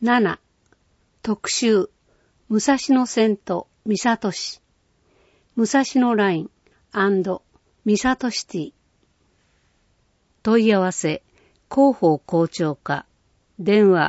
7. 特集武蔵野線と三郷市武蔵野ライン&三郷シティ問い合わせ広報校長課電話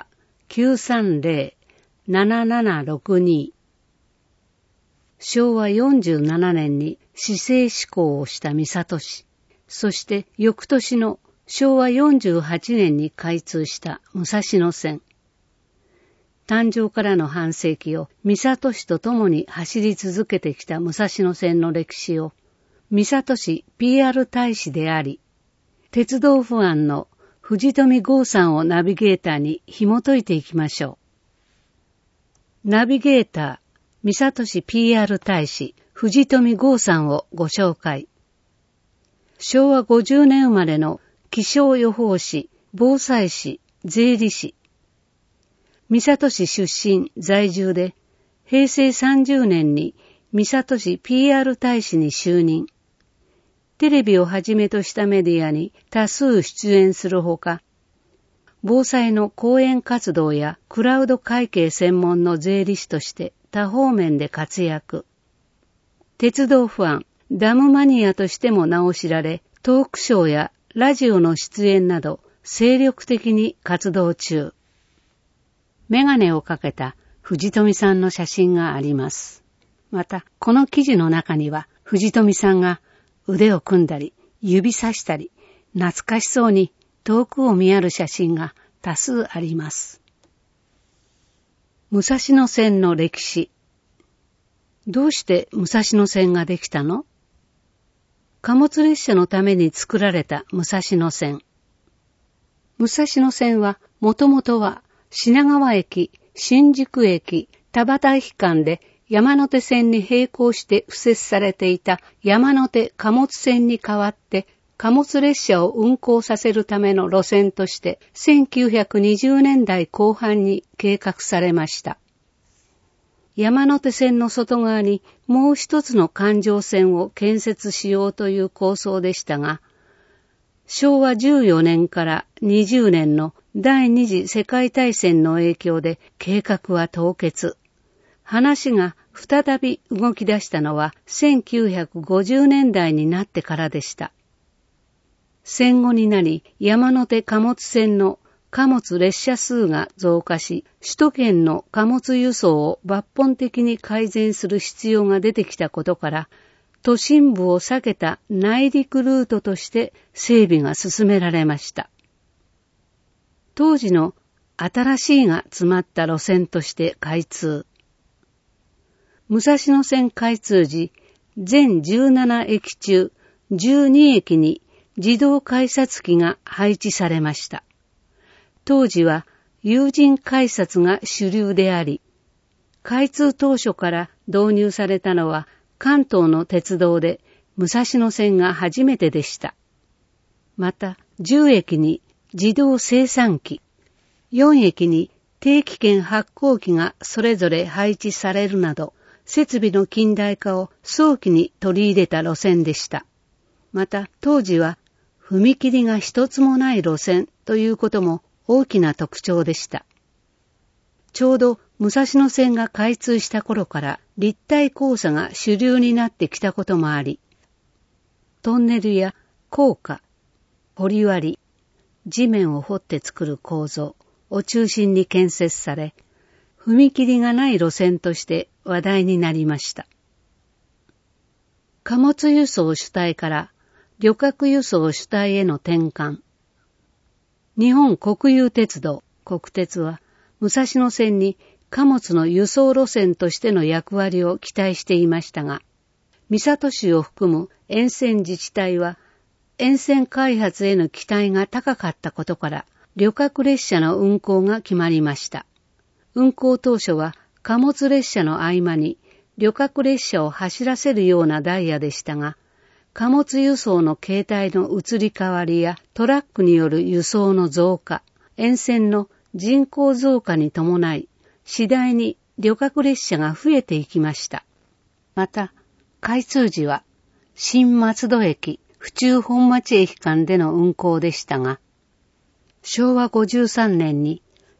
930-7762 昭和47年に市政施行をした三郷市、そして翌年の昭和48年に開通した武蔵野線。誕生からの半世紀を三郷市と共に走り続けてきた武蔵野線の歴史を三郷市 PR 大使であり、鉄道ファンの藤富剛さんをナビゲーターに紐解いていきましょう。ナビゲーター、三郷市 PR 大使、藤富剛さんをご紹介。昭和50年生まれの気象予報士、防災士、税理士。三郷市出身在住で、平成30年に三郷市 PR 大使に就任。テレビをはじめとしたメディアに多数出演するほか、防災の講演活動やクラウド会計専門の税理士として多方面で活躍。鉄道ファン、ダムマニアとしても名を知られ、トークショーやラジオの出演など精力的に活動中。メガネをかけた藤富さんの写真があります。また、この記事の中には藤富さんが腕を組んだり、指さしたり、懐かしそうに遠くを見やる写真が多数あります。武蔵野線の歴史。どうして武蔵野線ができたの？貨物列車のために作られた武蔵野線。武蔵野線はもともとは品川駅、新宿駅、田端駅間で山手線に並行して敷設されていた山手貨物線に代わって貨物列車を運行させるための路線として1920年代後半に計画されました。山手線の外側にもう一つの環状線を建設しようという構想でしたが、昭和14年から20年の第二次世界大戦の影響で計画は凍結。話が再び動き出したのは1950年代になってからでした。戦後になり山手貨物線の貨物列車数が増加し、首都圏の貨物輸送を抜本的に改善する必要が出てきたことから、都心部を避けた内陸ルートとして整備が進められました。当時の新しいが詰まった路線として開通。武蔵野線開通時、全17駅中12駅に自動改札機が配置されました。当時は有人改札が主流であり、開通当初から導入されたのは関東の鉄道で武蔵野線が初めてでした。また10駅に自動精算機、4駅に定期券発行機がそれぞれ配置されるなど、設備の近代化を早期に取り入れた路線でした。また当時は踏切が一つもない路線ということも大きな特徴でした。ちょうど武蔵野線が開通した頃から立体交差が主流になってきたこともあり、トンネルや高架、掘割り、地面を掘って作る構造を中心に建設され、踏切がない路線として話題になりました。貨物輸送主体から旅客輸送主体への転換。日本国有鉄道、国鉄は武蔵野線に貨物の輸送路線としての役割を期待していましたが、三郷市を含む沿線自治体は沿線開発への期待が高かったことから旅客列車の運行が決まりました。運行当初は貨物列車の合間に旅客列車を走らせるようなダイヤでしたが、貨物輸送の形態の移り変わりやトラックによる輸送の増加、沿線の人口増加に伴い、次第に旅客列車が増えていきました。また、開通時は新松戸駅、府中本町駅間での運行でしたが、昭和53年に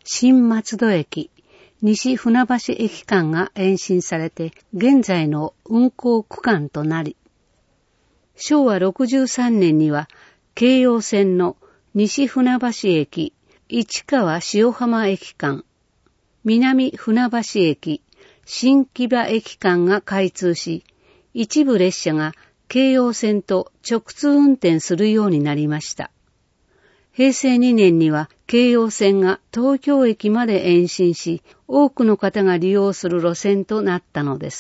新松戸駅、西船橋駅間が延伸されて現在の運行区間となり、昭和63年には京葉線の西船橋駅、市川塩浜駅間、南船橋駅、新木場駅間が開通し、一部列車が京葉線と直通運転するようになりました。平成2年には京葉線が東京駅まで延伸し、多くの方が利用する路線となったのです。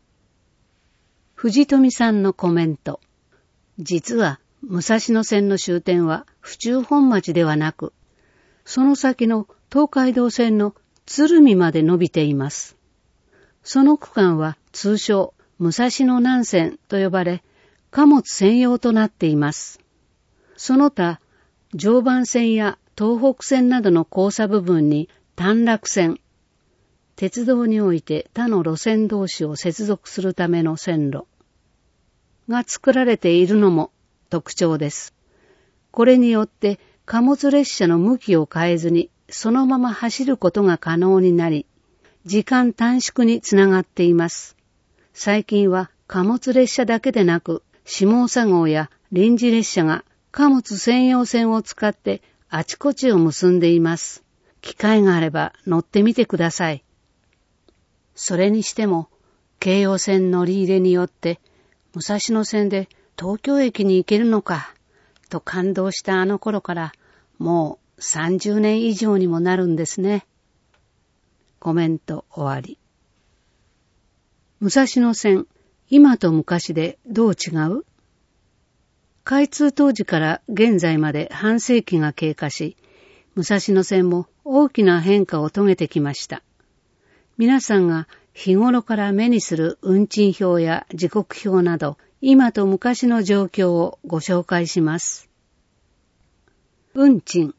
藤富さんのコメント。実は武蔵野線の終点は府中本町ではなく、その先の東海道線の鶴見まで伸びています。その区間は通称武蔵野南線と呼ばれ、貨物専用となっています。その他、常磐線や東北線などの交差部分に短絡線、鉄道において他の路線同士を接続するための線路が作られているのも特徴です。これによって貨物列車の向きを変えずにそのまま走ることが可能になり、時間短縮につながっています。最近は貨物列車だけでなく、下総号や臨時列車が貨物専用線を使ってあちこちを結んでいます。機会があれば乗ってみてください。それにしても、京葉線乗り入れによって、武蔵野線で東京駅に行けるのか、と感動したあの頃から、もう30年以上にもなるんですね。コメント終わり。武蔵野線、今と昔でどう違う？開通当時から現在まで半世紀が経過し、武蔵野線も大きな変化を遂げてきました。皆さんが日頃から目にする運賃表や時刻表など、今と昔の状況をご紹介します。運賃。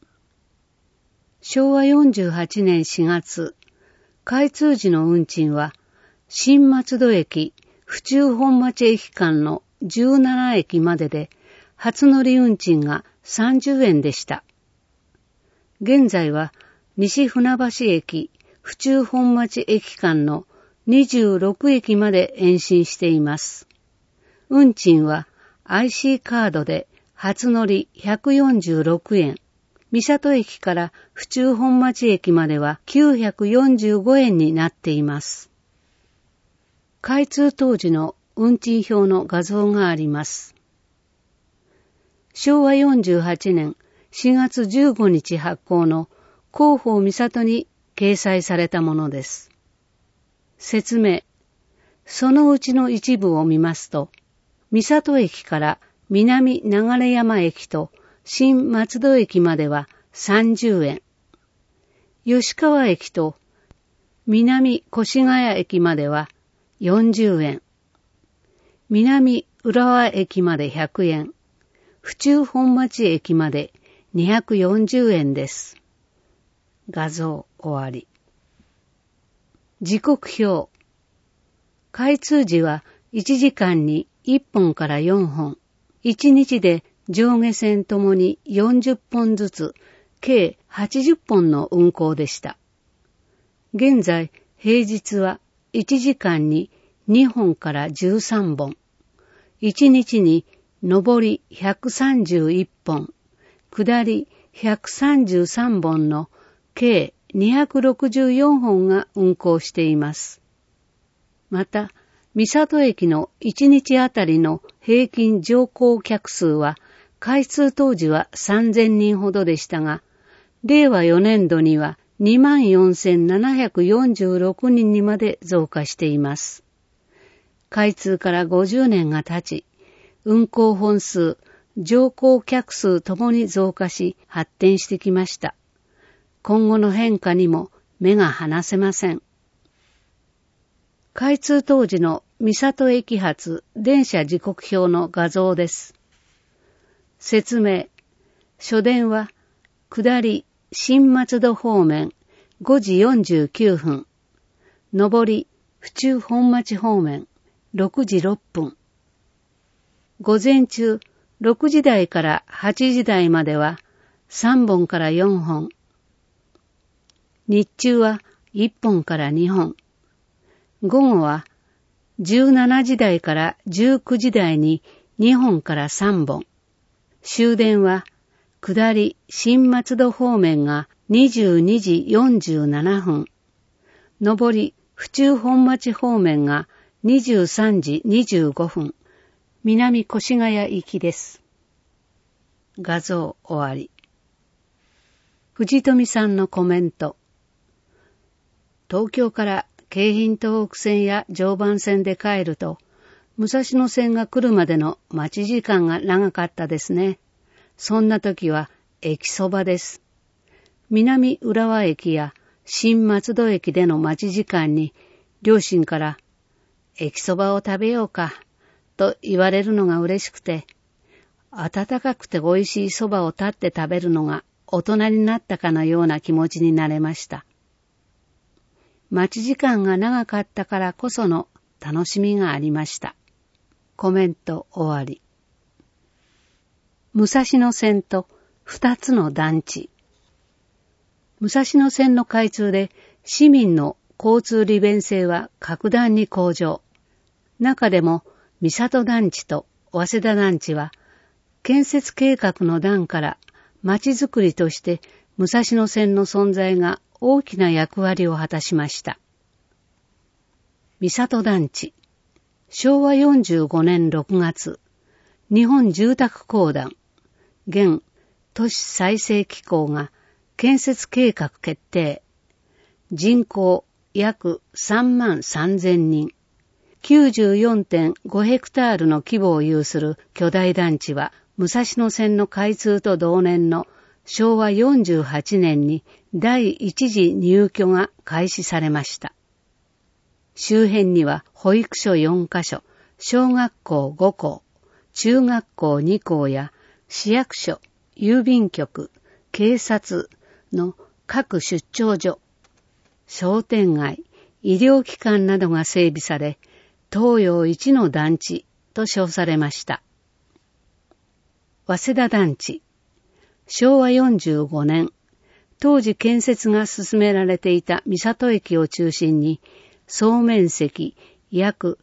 昭和48年4月、開通時の運賃は、新松戸駅、府中本町駅間の17駅までで、初乗り運賃が30円でした。現在は、西船橋駅、府中本町駅間の26駅まで延伸しています。運賃は IC カードで初乗り146円、三郷駅から府中本町駅までは945円になっています。開通当時の運賃表の画像があります。昭和48年4月15日発行の広報三郷に掲載されたものです。説明。そのうちの一部を見ますと、三郷駅から南流山駅と新松戸駅までは30円。吉川駅と南越谷駅までは40円。南浦和駅まで100円。府中本町駅まで240円です。画像終わり。時刻表。開通時は1時間に1本から4本。1日で上下線ともに40本ずつ、計80本の運行でした。現在、平日は1時間に2本から13本。1日に上り131本、下り133本の計264本が運行しています。また、三郷駅の1日あたりの平均乗降客数は、開通当時は3000人ほどでしたが、令和4年度には24,746人にまで増加しています。開通から50年が経ち、運行本数、乗降客数ともに増加し発展してきました。今後の変化にも目が離せません。開通当時の三郷駅発電車時刻表の画像です。説明。初電は下り新松戸方面5時49分。上り府中本町方面6時6分。午前中6時台から8時台までは3本から4本。 日中は1本から2本。午後は17時台から19時台に2本から3本。終電は下り新松戸方面が22時47分。上り府中本町方面が23時25分。南越谷行きです。画像終わり。藤富さんのコメント。東京から京浜東北線や常磐線で帰ると、武蔵野線が来るまでの待ち時間が長かったですね。そんな時は駅そばです。南浦和駅や新松戸駅での待ち時間に両親から駅そばを食べようかと言われるのが嬉しくて、温かくて美味しいそばを立って食べるのが大人になったかのような気持ちになれました。待ち時間が長かったからこその楽しみがありました。コメント終わり。武蔵野線と2つの団地。武蔵野線の開通で市民の交通利便性は格段に向上。中でも三郷団地と早稲田団地は建設計画の段から町づくりとして武蔵野線の存在が大きな役割を果たしました。三郷団地。昭和45年6月、日本住宅公団、現都市再生機構が建設計画決定。人口約3万3000人。94.5 ヘクタールの規模を有する巨大団地は、武蔵野線の開通と同年の昭和48年に第一次入居が開始されました。周辺には保育所4カ所、小学校5校、中学校2校や市役所、郵便局、警察の各出張所、商店街、医療機関などが整備され、東洋一の団地と称されました。早稲田団地。昭和45年、当時建設が進められていた三郷駅を中心に、総面積約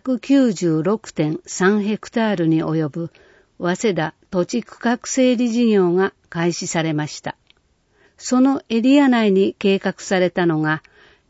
196.3 ヘクタールに及ぶ早稲田土地区画整理事業が開始されました。そのエリア内に計画されたのが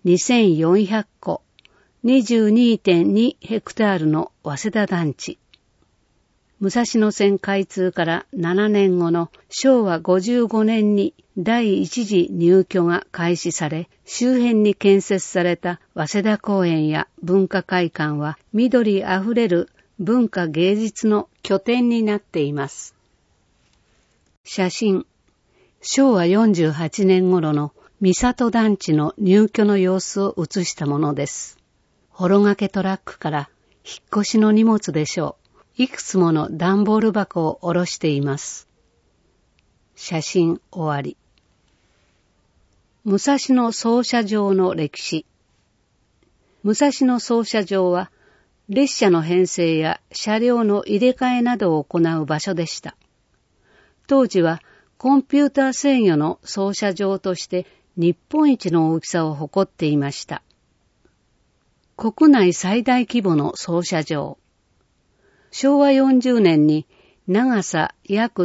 2400戸、22.2 ヘクタールの早稲田団地。武蔵野線開通から7年後の昭和55年に第一次入居が開始され、周辺に建設された早稲田公園や文化会館は緑あふれる文化芸術の拠点になっています。写真。昭和48年頃の三郷団地の入居の様子を写したものです。幌掛けトラックから引っ越しの荷物でしょう。いくつもの段ボール箱を下ろしています。写真終わり。武蔵野操車場の歴史。武蔵野操車場は列車の編成や車両の入れ替えなどを行う場所でした。当時はコンピューター制御の操車場として日本一の大きさを誇っていました。国内最大規模の操車場。昭和40年に長さ約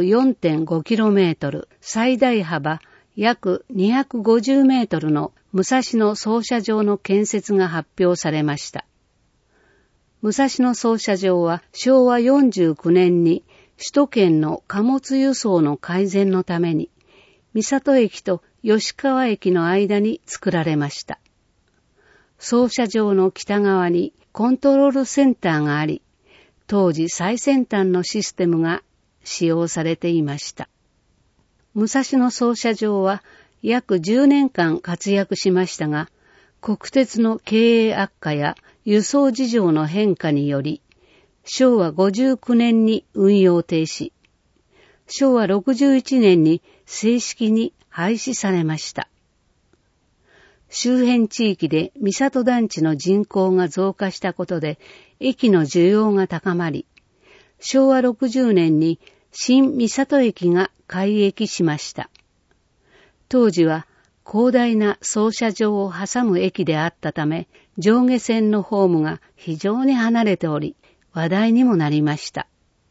4.5km、最大幅約250メートルの武蔵野操車場の建設が発表されました。武蔵野操車場は昭和49年に首都圏の貨物輸送の改善のために三郷駅と吉川駅の間に作られました。操車場の北側にコントロールセンターがあり、当時最先端のシステムが使用されていました。武蔵野操車場は約10年間活躍しましたが、国鉄の経営悪化や輸送事情の変化により、昭和59年に運用停止、昭和61年に正式に廃止されました。周辺地域で三郷団地の人口が増加したことで駅の需要が高まり、昭和60年に新三郷駅が開駅しました。当時は広大な操車場を挟む駅であったため、上下線のホームが非常に離れており、話題にもなりました。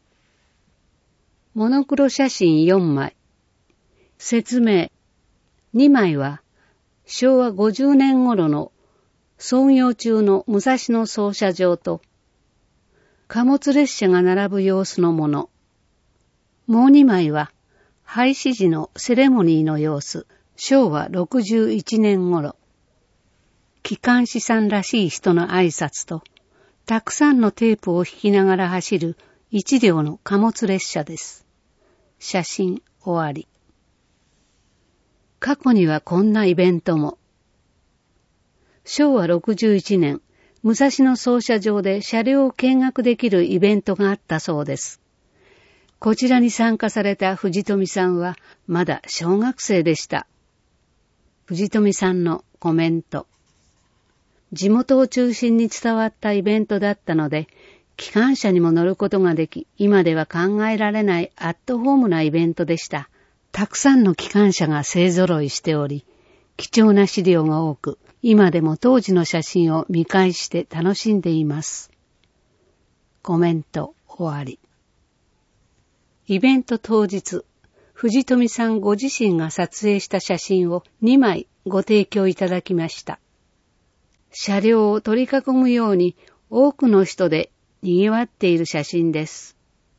モノクロ写真4枚。説明。2枚は、昭和50年頃の操業中の武蔵野操車場と、貨物列車が並ぶ様子のもの。もう2枚は、廃止時のセレモニーの様子。昭和61年頃。機関士さんらしい人の挨拶と、たくさんのテープを引きながら走る一両の貨物列車です。写真終わり。過去にはこんなイベントも。昭和61年、武蔵野操車場で車両を見学できるイベントがあったそうです。こちらに参加された藤富さんはまだ小学生でした。藤富さんのコメント。地元を中心に伝わったイベントだったので、機関車にも乗ることができ、今では考えられないアットホームなイベントでした。たくさんの機関車が勢揃いしており、貴重な資料が多く、今でも当時の写真を見返して楽しんでいます。コメント終わり。イベント当日、藤富さんご自身が撮影した写真を2枚ご提供いただきました。車両を取り囲むように多くの人で賑わっている写真です。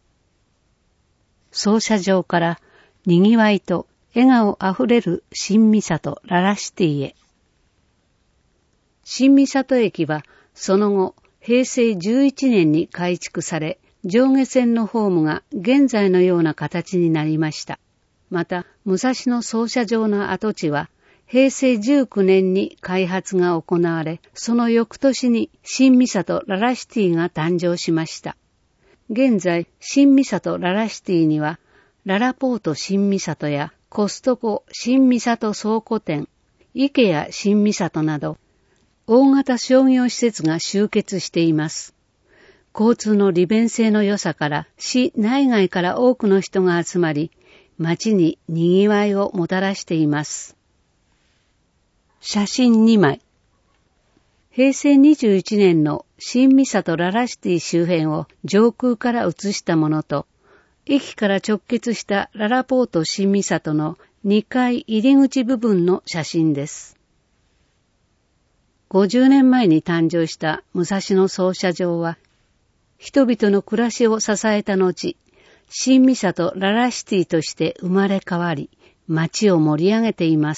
操車場から賑わいと笑顔あふれる新三郷ララシティへ。新三郷駅はその後平成11年に改築され、上下線のホームが現在のような形になりました。また、武蔵野操車場の跡地は平成19年に開発が行われ、その翌年に新三郷ララシティが誕生しました。現在、新三郷ララシティには、ララポート新三郷やコストコ新三郷倉庫店、イケア新三郷など、大型商業施設が集結しています。交通の利便性の良さから市内外から多くの人が集まり、街に賑わいをもたらしています。写真2枚。平成21年の新三郷ララシティ周辺を上空から写したものと、駅から直結したララポート新三郷の2階入り口部分の写真です。50年前に誕生した武蔵野操車場は、人々の暮らしを支えた後、新三郷ララシティとして生まれ変わり、街を盛り上げています。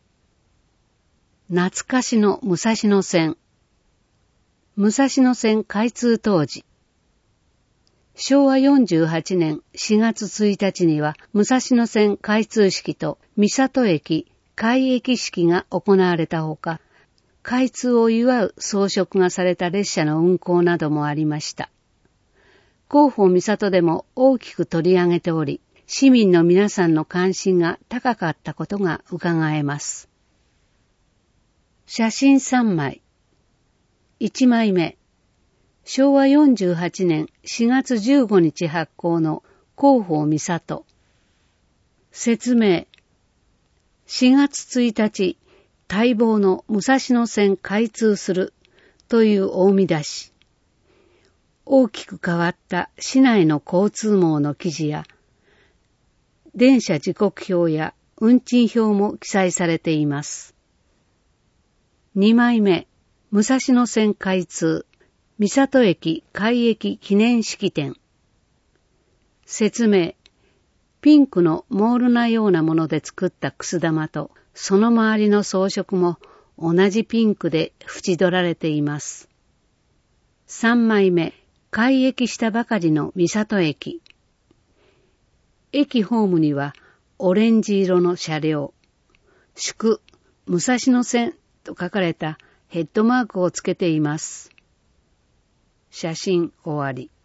懐かしの武蔵野線。武蔵野線開通当時。昭和48年4月1日には武蔵野線開通式と三郷駅開駅式が行われたほか、開通を祝う装飾がされた列車の運行などもありました。広報三郷でも大きく取り上げており、市民の皆さんの関心が高かったことが伺えます。写真3枚。1枚目。昭和48年4月15日発行の広報三郷。説明。4月1日、待望の武蔵野線開通するという大見出し。大きく変わった市内の交通網の記事や、電車時刻表や運賃表も記載されています。2枚目、武蔵野線開通、三郷駅開駅記念式典。説明。ピンクのモールなようなもので作ったくす玉と、その周りの装飾も同じピンクで縁取られています。3枚目、開駅したばかりの三郷駅。駅ホームにはオレンジ色の車両、祝武蔵野線と書かれたヘッドマークをつけています。写真終わり。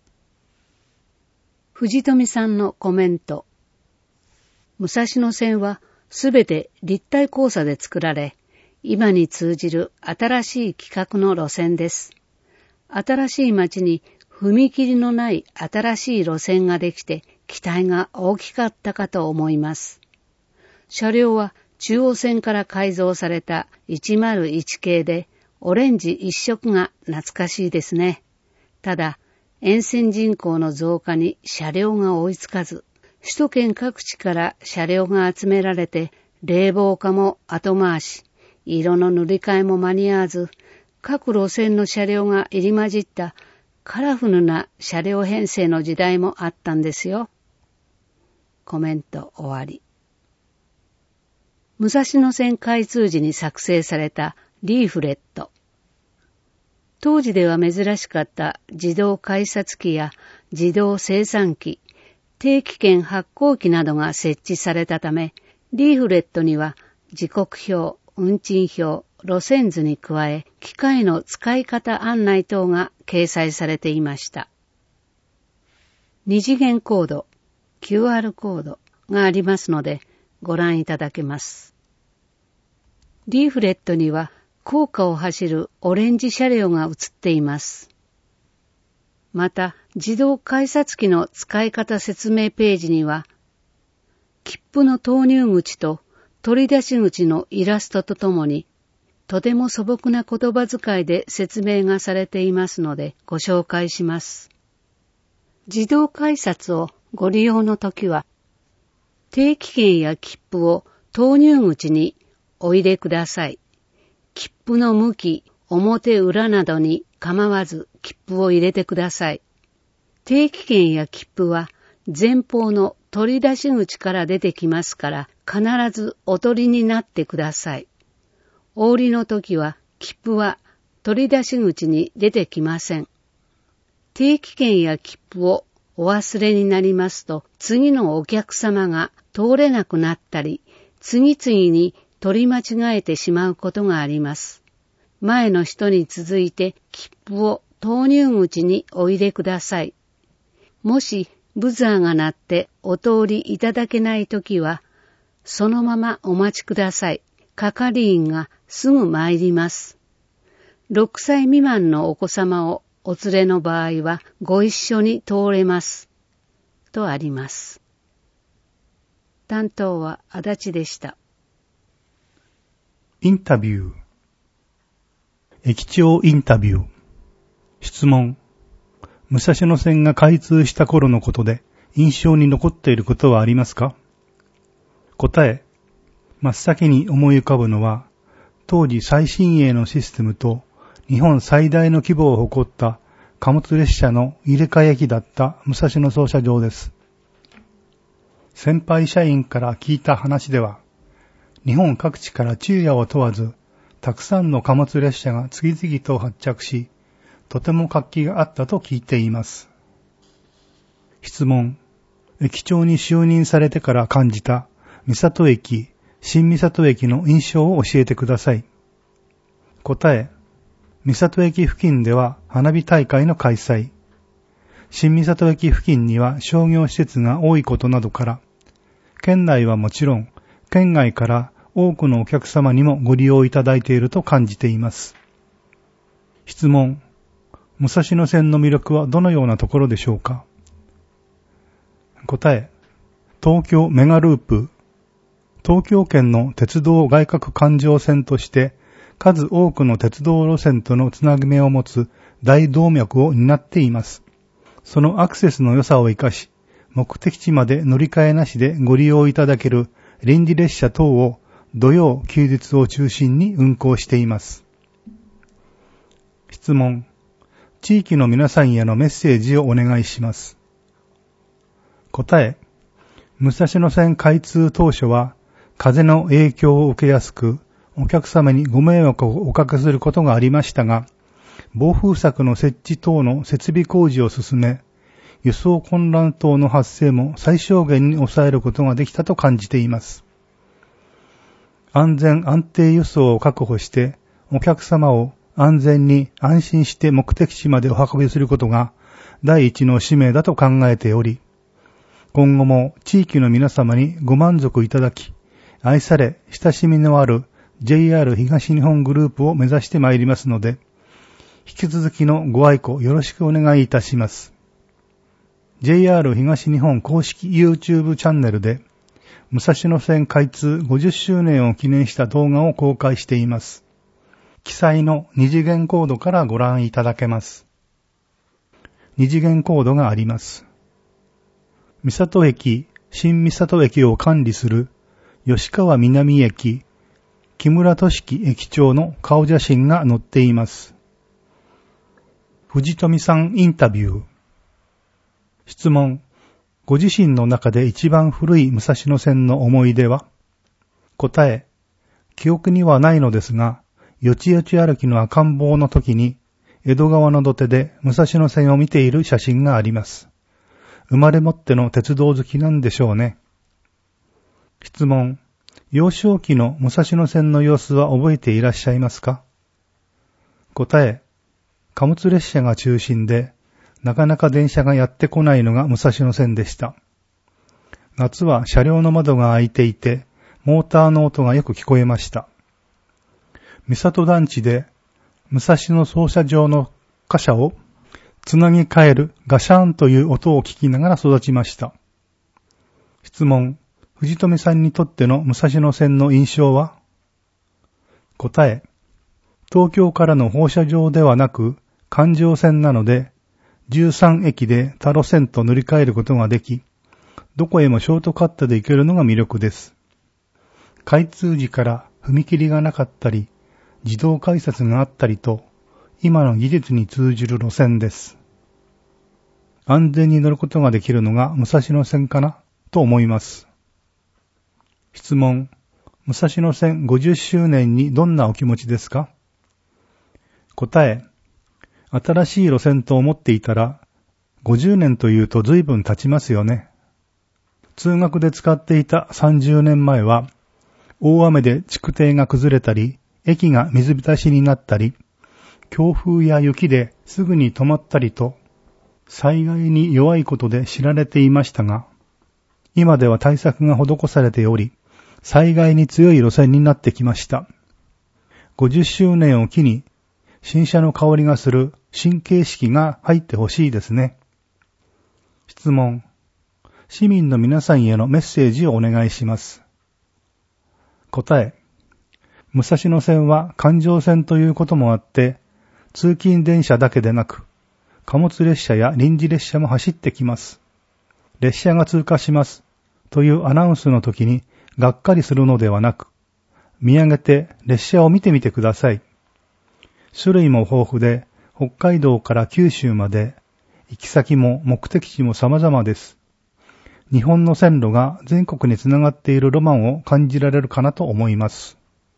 藤富さんのコメント。武蔵野線はすべて立体交差で作られ、今に通じる新しい規格の路線です。新しい街に踏切のない新しい路線ができて期待が大きかったかと思います。車両は中央線から改造された101系でオレンジ一色が懐かしいですね。ただ、沿線人口の増加に車両が追いつかず、首都圏各地から車両が集められて、冷房化も後回し、色の塗り替えも間に合わず、各路線の車両が入り混じったカラフルな車両編成の時代もあったんですよ。コメント終わり。武蔵野線開通時に作成されたリーフレット。当時では珍しかった自動改札機や自動精算機、定期券発行機などが設置されたため、リーフレットには時刻表、運賃表、路線図に加え、機械の使い方案内等が掲載されていました。二次元コード、QR コードがありますのでご覧いただけます。リーフレットには高架を走るオレンジ車両が映っています。また、自動改札機の使い方説明ページには、切符の投入口と取り出し口のイラストとともに、とても素朴な言葉遣いで説明がされていますのでご紹介します。自動改札をご利用のときは、定期券や切符を投入口にお入れください。切符の向き、表裏などに構わず切符を入れてください。定期券や切符は前方の取り出し口から出てきますから必ずお取りになってください。お降りの時は切符は取り出し口に出てきません。定期券や切符をお忘れになりますと次のお客様が通れなくなったり次々に取り間違えてしまうことがあります。前の人に続いて切符を投入口にお入れください。もしブザーが鳴ってお通りいただけないときは、そのままお待ちください。係員がすぐ参ります。6歳未満のお子様をお連れの場合はご一緒に通れます。とあります。担当は足立でした。 インタビュー。駅長インタビュー。質問。武蔵野線が開通した頃のことで印象に残っていることはありますか？答え。真っ先に思い浮かぶのは、当時最新鋭のシステムと日本最大の規模を誇った貨物列車の入れ替え駅だった武蔵野操車場です。先輩社員から聞いた話では、日本各地から昼夜を問わず、たくさんの貨物列車が次々と発着し、とても活気があったと聞いています。質問。駅長に就任されてから感じた三郷駅、新三郷駅の印象を教えてください。答え。三郷駅付近では花火大会の開催。新三郷駅付近には商業施設が多いことなどから、県内はもちろん、県外から多くのお客様にもご利用いただいていると感じています。質問。武蔵野線の魅力はどのようなところでしょうか？答え。東京メガループ。東京圏の鉄道外郭環状線として数多くの鉄道路線とのつなぎ目を持つ大動脈を担っています。そのアクセスの良さを生かし、目的地まで乗り換えなしでご利用いただける臨時列車等を土曜休日を中心に運行しています。質問。地域の皆さんへのメッセージをお願いします。答え。武蔵野線開通当初は風の影響を受けやすく、お客様にご迷惑をおかけすることがありましたが、防風柵の設置等の設備工事を進め、輸送混乱等の発生も最小限に抑えることができたと感じています。安全安定輸送を確保して、お客様を安全に安心して目的地までお運びすることが第一の使命だと考えており、今後も地域の皆様にご満足いただき、愛され親しみのある JR 東日本グループを目指してまいりますので、引き続きのご愛顧よろしくお願いいたします。JR 東日本公式 YouTube チャンネルで武蔵野線開通50周年を記念した動画を公開しています。記載の二次元コードからご覧いただけます。二次元コードがあります。三郷駅、新三郷駅を管理する吉川南駅、木村俊樹駅長の顔写真が載っています。藤富さんインタビュー。質問。ご自身の中で一番古い武蔵野線の思い出は？答え。記憶にはないのですが、よちよち歩きの赤ん坊の時に、江戸川の土手で武蔵野線を見ている写真があります。生まれもっての鉄道好きなんでしょうね。質問。幼少期の武蔵野線の様子は覚えていらっしゃいますか？答え。貨物列車が中心で、なかなか電車がやってこないのが武蔵野線でした。夏は車両の窓が開いていて、モーターの音がよく聞こえました。三郷団地で、武蔵野操車場の貨車をつなぎ替えるガシャーンという音を聞きながら育ちました。質問。藤富さんにとっての武蔵野線の印象は？答え。東京からの放射状ではなく、環状線なので、13駅で他路線と乗り換えることができ、どこへもショートカットで行けるのが魅力です。開通時から踏切がなかったり、自動改札があったりと、今の技術に通じる路線です。安全に乗ることができるのが武蔵野線かなと思います。質問。武蔵野線50周年にどんなお気持ちですか？答え。新しい路線と思っていたら、50年というと随分経ちますよね。通学で使っていた30年前は、大雨で築堤が崩れたり、駅が水浸しになったり、強風や雪ですぐに止まったりと、災害に弱いことで知られていましたが、今では対策が施されており、災害に強い路線になってきました。50周年を機に、新車の香りがする新形式が入ってほしいですね。質問。市民の皆さんへのメッセージをお願いします。答え。武蔵野線は環状線ということもあって、通勤電車だけでなく、貨物列車や臨時列車も走ってきます。列車が通過しますというアナウンスの時にがっかりするのではなく、見上げて列車を見てみてください。種類も豊富で、北海道から九州まで、行き先も目的地も様々です。日本の線路が全国につながっているロマンを感じられるかなと思います。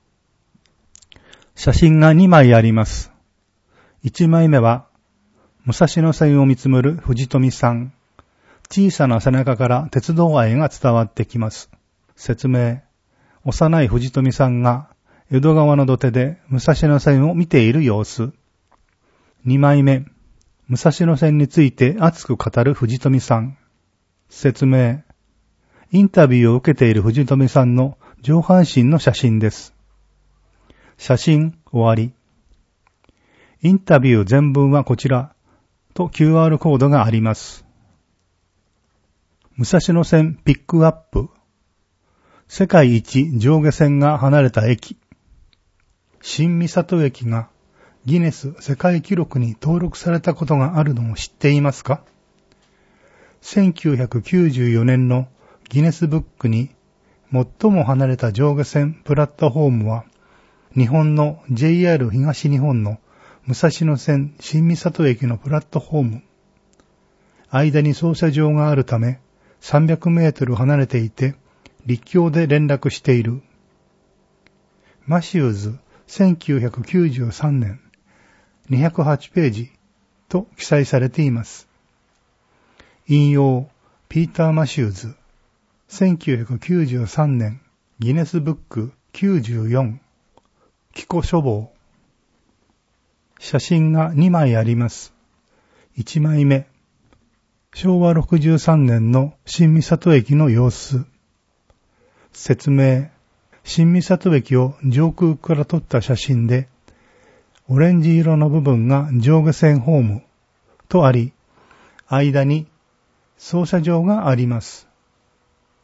写真が2枚あります。1枚目は、武蔵野線を見つめる藤富さん。小さな背中から鉄道愛が伝わってきます。説明。幼い藤富さんが、江戸川の土手で武蔵野線を見ている様子。2枚目、武蔵野線について熱く語る藤富さん。説明。インタビューを受けている藤富さんの上半身の写真です。写真終わり。インタビュー全文はこちらと QR コードがあります。武蔵野線ピックアップ。世界一上下線が離れた駅。新三郷駅がギネス世界記録に登録されたことがあるのを知っていますか？ 1994 年のギネスブックに最も離れた上下線プラットフォームは日本の JR 東日本の武蔵野線新三郷駅のプラットフォーム。間に操車場があるため300メートル離れていて陸橋で連絡している。マシューズ1993年208ページと記載されています。引用ピーター・マシューズ1993年ギネスブック94寄稿書房。写真が2枚あります。1枚目、昭和63年の新三郷駅の様子。説明。新三郷駅を上空から撮った写真で、オレンジ色の部分が上下線ホームとあり、間に操車場があります。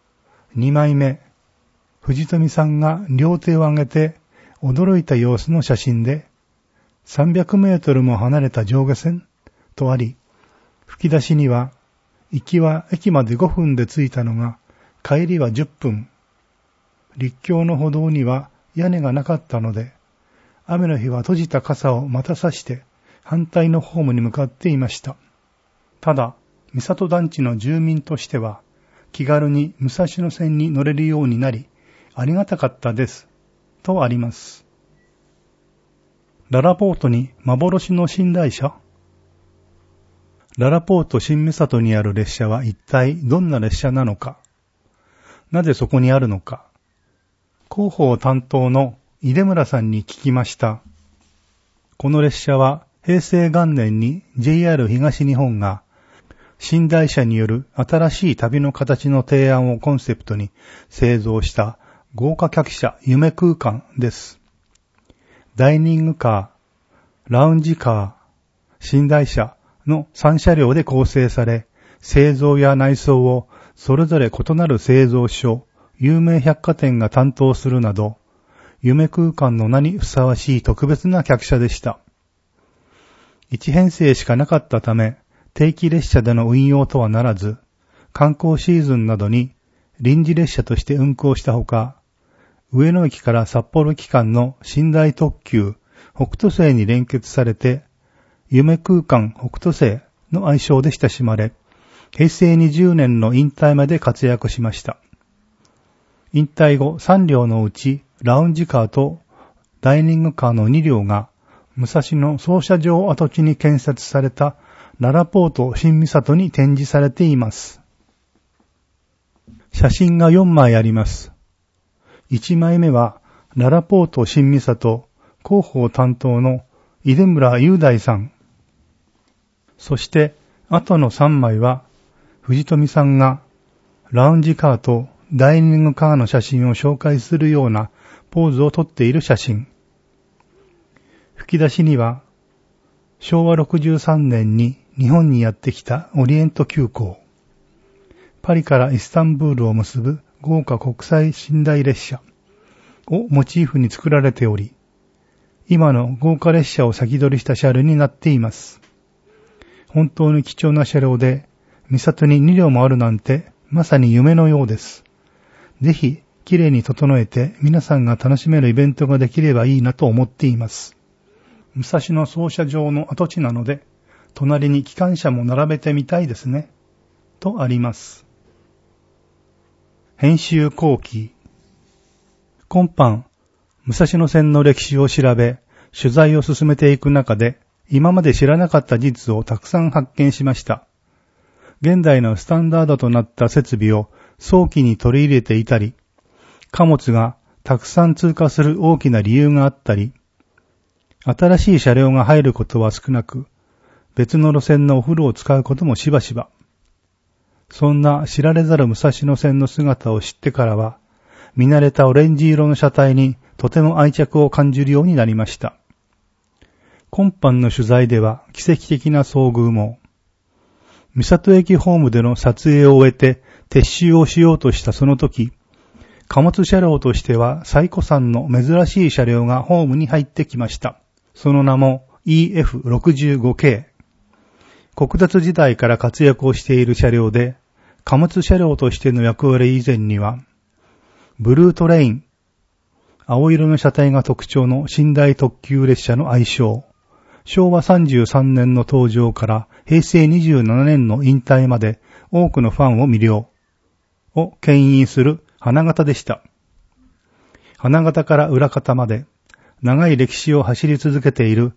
2枚目、藤富さんが両手を上げて驚いた様子の写真で、300メートルも離れた上下線とあり、吹き出しには、行きは駅まで5分で着いたのが、帰りは10分。陸橋の歩道には屋根がなかったので、雨の日は閉じた傘をまた差して反対のホームに向かっていました。ただ、三郷団地の住民としては、気軽に武蔵野線に乗れるようになり、ありがたかったです。とあります。ララポートに幻の寝台車？ララポート新三郷にある列車は一体どんな列車なのか？なぜそこにあるのか？広報担当の出村さんに聞きました。この列車は平成元年に JR 東日本が寝台車による新しい旅の形の提案をコンセプトに製造した豪華客車夢空間です。ダイニングカー、ラウンジカー、寝台車の3車両で構成され、製造や内装をそれぞれ異なる製造所、有名百貨店が担当するなど、夢空間の名にふさわしい特別な客車でした。1編成しかなかったため、定期列車での運用とはならず、観光シーズンなどに臨時列車として運行したほか、上野駅から札幌期間の寝台特急北斗星に連結されて、夢空間北斗星の愛称で親しまれ、平成20年の引退まで活躍しました。引退後3両のうちラウンジカーとダイニングカーの2両が武蔵野操車場跡地に建設されたララポート新三郷に展示されています。写真が4枚あります。1枚目はララポート新三郷広報担当の出村雄大さん。そして後の3枚は藤富さんがラウンジカーとダイニングカーの写真を紹介するようなポーズをとっている写真。吹き出しには昭和63年に日本にやってきたオリエント急行。パリからイスタンブールを結ぶ豪華国際寝台列車をモチーフに作られており、今の豪華列車を先取りした車両になっています。本当に貴重な車両で、三郷に2両もあるなんてまさに夢のようです。ぜひ、きれいに整えて皆さんが楽しめるイベントができればいいなと思っています。武蔵野操車場の跡地なので、隣に機関車も並べてみたいですね。とあります。編集後期。今般、武蔵野線の歴史を調べ、取材を進めていく中で、今まで知らなかった事実をたくさん発見しました。現代のスタンダードとなった設備を早期に取り入れていたり、貨物がたくさん通過する大きな理由があったり、新しい車両が入ることは少なく、別の路線のお風呂を使うこともしばしば。そんな知られざる武蔵野線の姿を知ってからは、見慣れたオレンジ色の車体にとても愛着を感じるようになりました。今般の取材では奇跡的な遭遇も、三郷駅ホームでの撮影を終えて撤収をしようとしたその時、貨物車両としては最古参の珍しい車両がホームに入ってきました。その名も EF65 系。国鉄時代から活躍をしている車両で、貨物車両としての役割以前には、ブルートレイン、青色の車体が特徴の寝台特急列車の愛称、昭和33年の登場から平成27年の引退まで多くのファンを魅了を牽引する花形でした。花形から裏方まで長い歴史を走り続けている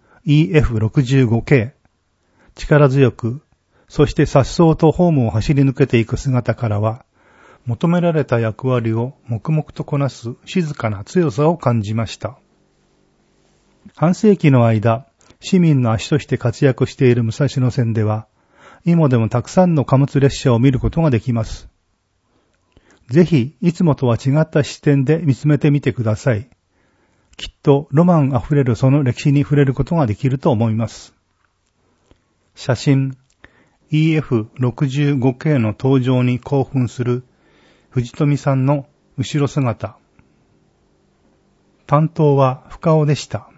EF65 系。力強く、そして颯爽とホームを走り抜けていく姿からは、求められた役割を黙々とこなす静かな強さを感じました。半世紀の間、市民の足として活躍している武蔵野線では、今でもたくさんの貨物列車を見ることができます。ぜひ、いつもとは違った視点で見つめてみてください。きっとロマンあふれるその歴史に触れることができると思います。写真 EF65 系の登場に興奮する藤富さんの後ろ姿。担当は深尾でした。